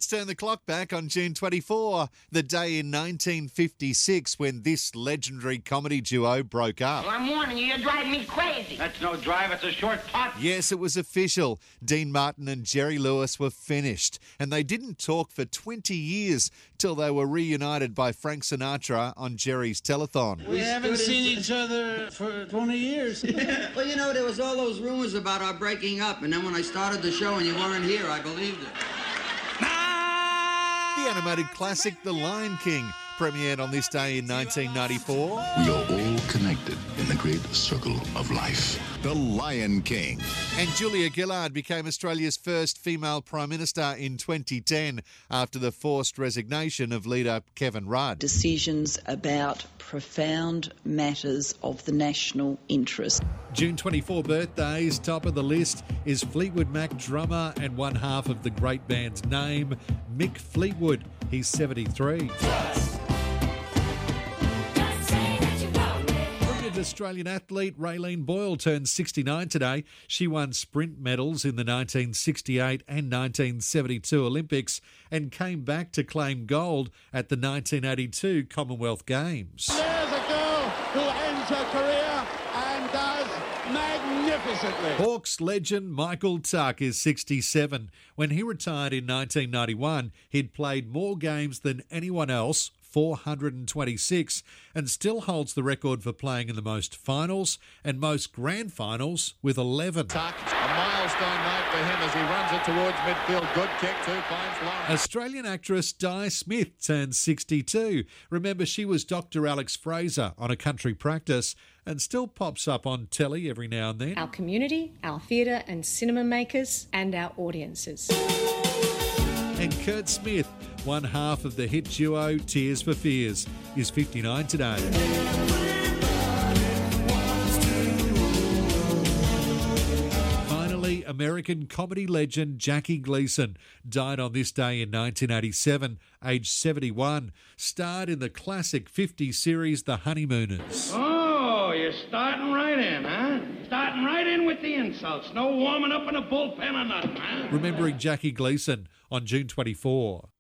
Let's turn the clock back on June 24, the day in 1956 when this legendary comedy duo broke up. Well, I'm warning you, you're driving me crazy. That's no drive, it's a short putt. Yes, it was official. Dean Martin and Jerry Lewis were finished, and they didn't talk for 20 years till they were reunited by Frank Sinatra on Jerry's telethon. We haven't seen each other for 20 years. Well, you know, there was all those rumors about our breaking up, and then when I started the show and you weren't here, I believed it. The animated classic The Lion King premiered on this day in 1994. We are all connected in the great circle of life. The Lion King. And Julia Gillard became Australia's first female Prime Minister in 2010 after the forced resignation of leader Kevin Rudd. Decisions about profound matters of the national interest. June 24 birthdays, top of the list is Fleetwood Mac drummer and one half of the great band's name, Mick Fleetwood. He's 73. Australian athlete Raylene Boyle turned 69 today. She won sprint medals in the 1968 and 1972 Olympics and came back to claim gold at the 1982 Commonwealth Games. There's a girl who ends her career and does magnificently. Hawks legend Michael Tuck is 67. When he retired in 1991, he'd played more games than anyone else, 426, and still holds the record for playing in the most finals and most grand finals with 11. Tuck, a milestone night for him as he runs it towards midfield. Good kick too, finds Lawrence. Australian actress Di Smith turned 62. Remember, she was Dr. Alex Fraser on A Country Practice and still pops up on telly every now and then. Our community, our theatre and cinema makers, and our audiences. And Kurt Smith, one half of the hit duo Tears for Fears, is 59 today. Finally, American comedy legend Jackie Gleason died on this day in 1987, aged 71. Starred in the classic 50s series The Honeymooners. Oh, you're starting right in, huh? Starting right in with the insults. No warming up in a bullpen or nothing, huh? Remembering Jackie Gleason on June 24.